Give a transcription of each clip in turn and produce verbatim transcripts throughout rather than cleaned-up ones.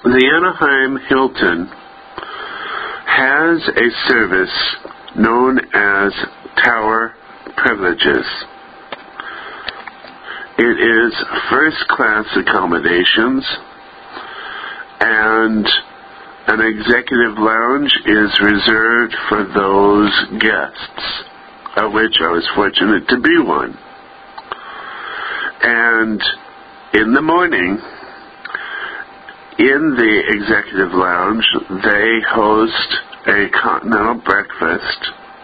The Anaheim Hilton has a service known as Tower Privileges. It is first-class accommodations, and an executive lounge is reserved for those guests, of which I was fortunate to be one. And in the morning, in the executive lounge, they host a continental breakfast,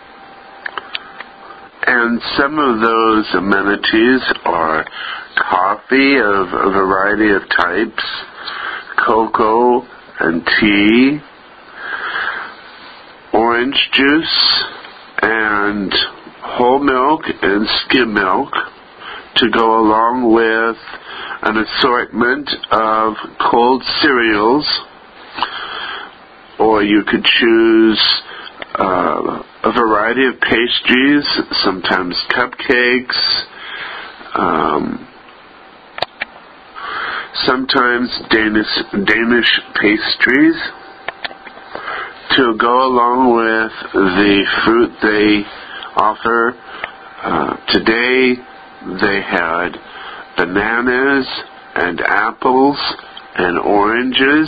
and some of those amenities are coffee of a variety of types, cocoa and tea, orange juice, and whole milk and skim milk to go along with an assortment of cold cereals, or you could choose uh, a variety of pastries, sometimes cupcakes, um, sometimes Danish, Danish pastries to go along with the fruit they offer. Uh, today they had bananas and apples and oranges.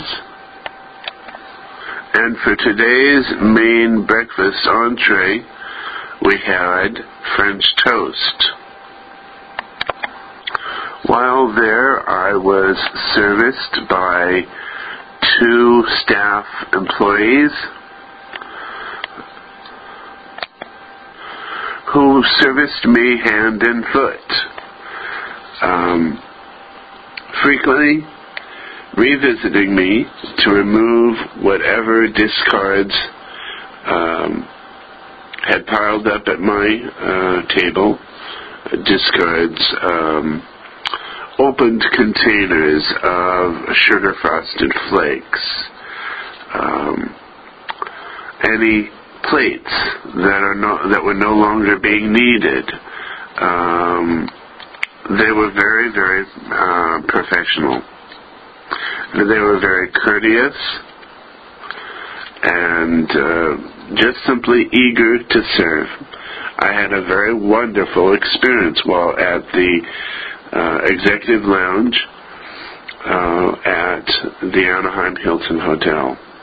And for today's main breakfast entree, we had French toast. While there, I was serviced by two staff employees who serviced me hand and foot, um, frequently revisiting me to remove whatever discards um, had piled up at my uh, table, discards, um, opened containers of sugar frosted flakes, um, any plates that are no, that were no longer being needed. Um, they were very, very uh, professional. They were very courteous and uh, just simply eager to serve. I had a very wonderful experience while at the uh, executive lounge uh, at the Anaheim Hilton Hotel.